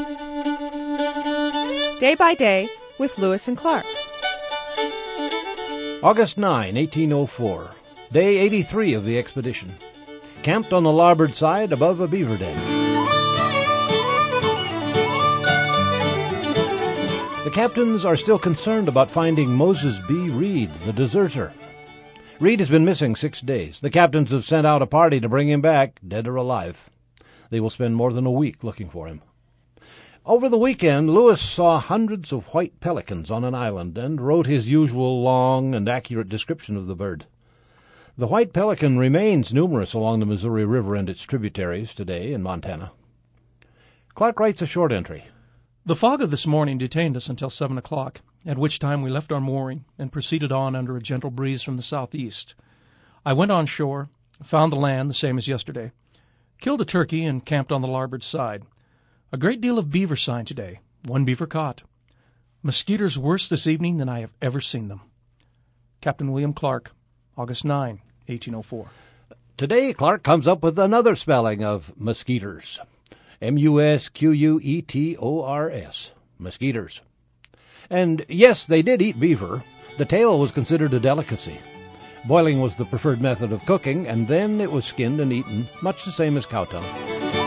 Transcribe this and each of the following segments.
Day by Day with Lewis and Clark. August 9, 1804. Day 83 of the expedition. Camped on the larboard side above a beaver dam. The captains are still concerned about finding Moses B. Reed, the deserter. Reed has been missing 6 days. The captains have sent out a party to bring him back, dead or alive. They will spend more than a week looking for him. Over the weekend, Lewis saw hundreds of white pelicans on an island and wrote his usual long and accurate description of the bird. The white pelican remains numerous along the Missouri River and its tributaries today in Montana. Clark writes a short entry. The fog of this morning detained us until 7 o'clock, at which time we left our mooring and proceeded on under a gentle breeze from the southeast. I went on shore, found the land the same as yesterday, killed a turkey, and camped on the larboard side. A great deal of beaver sign today, 1 beaver caught. Mosquitoes worse this evening than I have ever seen them. Captain William Clark, August 9, 1804. Today, Clark comes up with another spelling of mosquitoes. Musquetors. Mosquitoes. And yes, they did eat beaver. The tail was considered a delicacy. Boiling was the preferred method of cooking, and then it was skinned and eaten, much the same as cow tongue.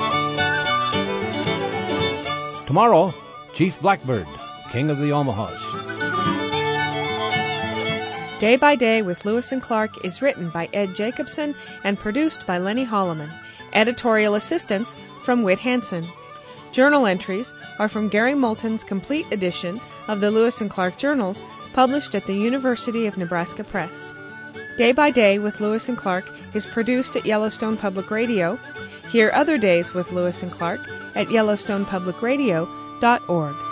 Tomorrow, Chief Blackbird, King of the Omahas. Day by Day with Lewis and Clark is written by Ed Jacobson and produced by Lenny Holloman. Editorial assistance from Whit Hansen. Journal entries are from Gary Moulton's complete edition of the Lewis and Clark Journals, published at the University of Nebraska Press. Day by Day with Lewis and Clark is produced at Yellowstone Public Radio. Hear other days with Lewis and Clark at YellowstonePublicRadio.org.